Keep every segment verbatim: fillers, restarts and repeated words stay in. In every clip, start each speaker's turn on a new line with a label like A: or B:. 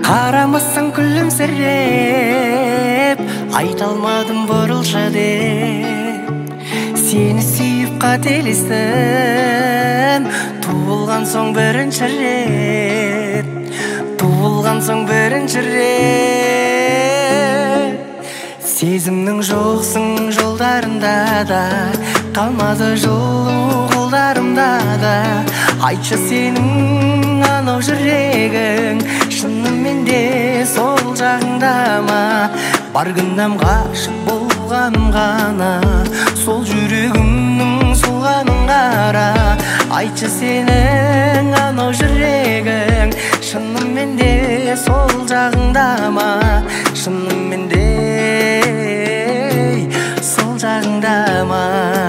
A: Қарамасаң күлімсіреп, айта алмадым бұрылшы деп. Сені сүйіп қателестім, туылған соң бірінші рет, туылған соң бірінші рет. Сезімнің жоқсың жолдарында да, қалмады жылу қолдарымда да. Айтшы сенің анау жүрегің шынымен де сол жағыңда ма? Бар күнәм ғашық болғаным ғана, сол жүрегімнің солғанын қара. Айтшы сенің анау жүрегің шынымен де сол жағыңда ма? Шынымен де сол жағыңда ма?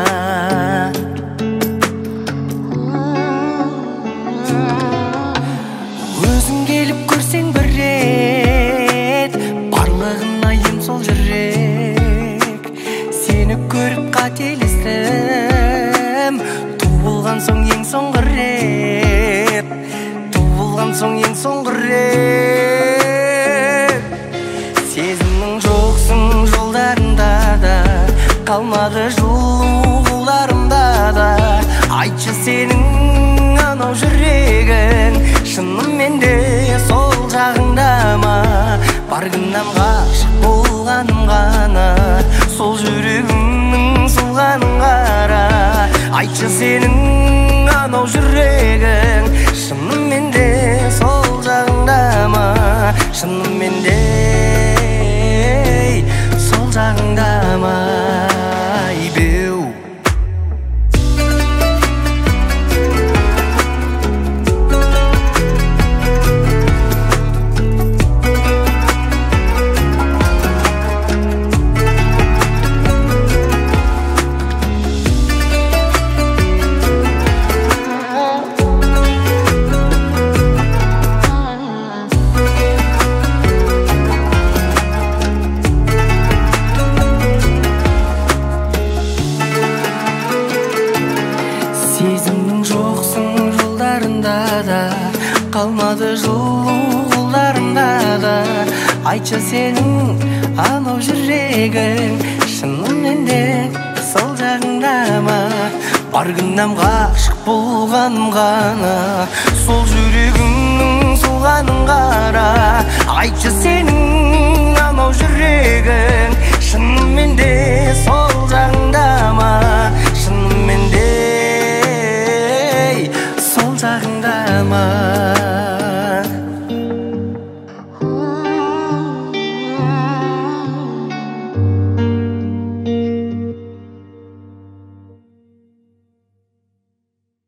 A: Өзің келіп көрсең бір рет, барлығына ем сол жүрек. Сені көріп қателестім, туылған соң ең соңғы рет, туылған соң ең соңғы рет. Сезімнің жоқсың жолдарында да, қалмады жылу қолдарымда да. Айтшы сенің анау жүрегің шынымен де сол жағыңда ма? Бар күнәм ғашық болғаным ғана, сол жүрегімнің солғанын қара. Айтшы сенің анау жүрегің шынымен де сол жағыңда ма? Шынымен де сол жағыңда ма? Сезімнің жоқсың жолдарында да, қалмады жылу қолдарымда да. Айтшы сенің анау жүрегің шынымен де сол жағыңда ма? Бар күнәм ғашық болғаным ғана, сол жүрегіңнің солғанын қара. Айтшы сенің анау жүрегің шынымен де сол жағыңда ма? Шынымен де сол жағыңда ма?